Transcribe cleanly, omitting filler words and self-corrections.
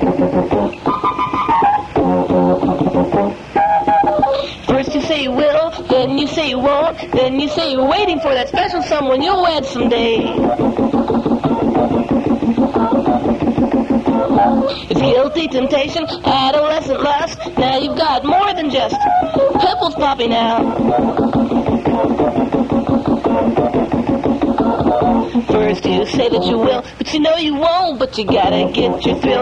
First you say you will, then you say you won't, then you say you're waiting for that special someone you'll wed someday. It's guilty temptation, adolescent lust. Now you've got more than just pimples popping out. First you say that you will, but you know you won't. But you gotta get your thrill.